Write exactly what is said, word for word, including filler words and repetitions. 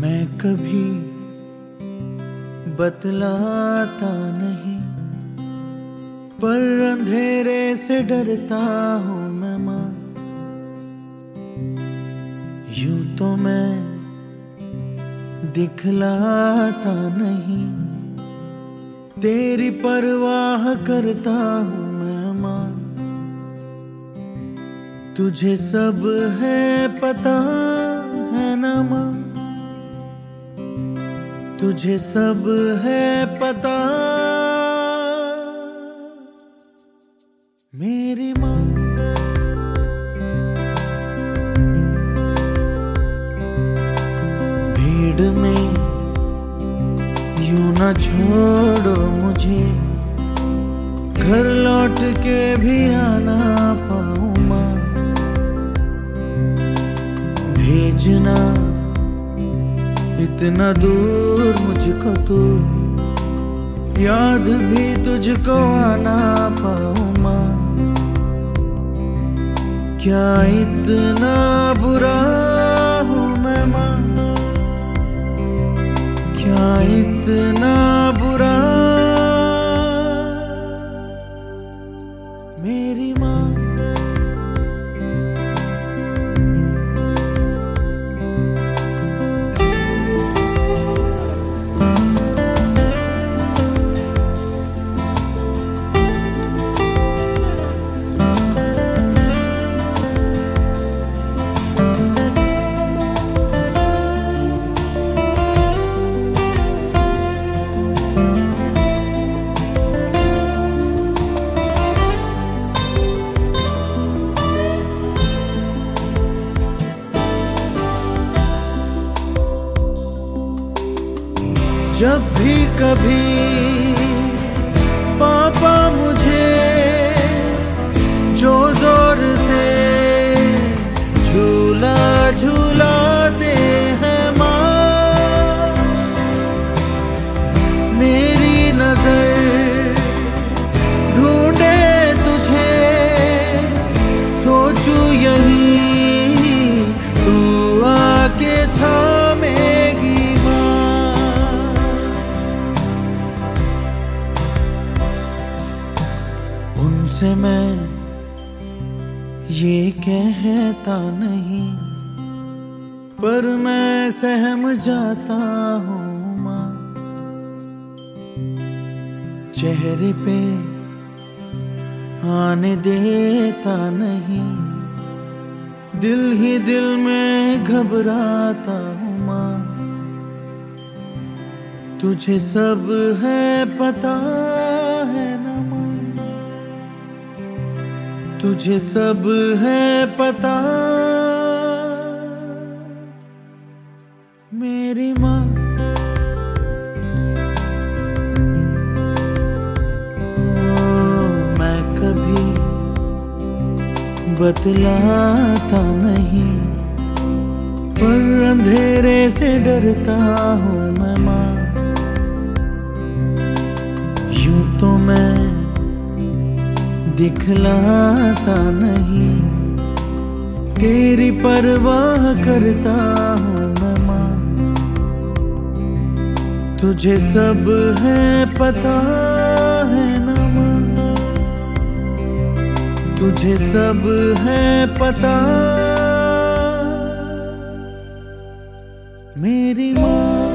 मैं कभी बतलाता नहीं, पर अंधेरे से डरता हूँ मैं माँ। यूं तो मैं दिखलाता नहीं, तेरी परवाह करता हूँ मैं माँ। तुझे सब है पता है ना माँ, तुझे सब है पता मेरी माँ। भीड़ में यूं ना छोड़ो मुझे, घर लौट के भी आना पाऊं माँ। भेजना इतना दूर मुझको तो, याद भी तुझको आना पाऊं माँ। क्या इतना बुरा हूँ मैं माँ, क्या इतना बुरा मेरी माँ। जब भी कभी पापा मुझे जो जोर से झूला झूलाते हैं माँ, मेरी नजर ढूंढे तुझे, सोचूं यही तू आके थामेगी। उनसे मैं ये कहता नहीं, पर मैं सहम जाता हूँ माँ। चेहरे पे आने देता नहीं, दिल ही दिल में घबराता हूँ माँ। तुझे सब है पता है ना माँ, तुझे सब है पता मेरी माँ। ओ, मैं कभी बतलाता नहीं, पर अंधेरे से डरता हूँ मैं माँ। यूं तो मैं दिखलाता नहीं, तेरी परवाह करता हूँ मैं माँ। तुझे सब है पता है ना माँ, तुझे सब है पता मेरी माँ।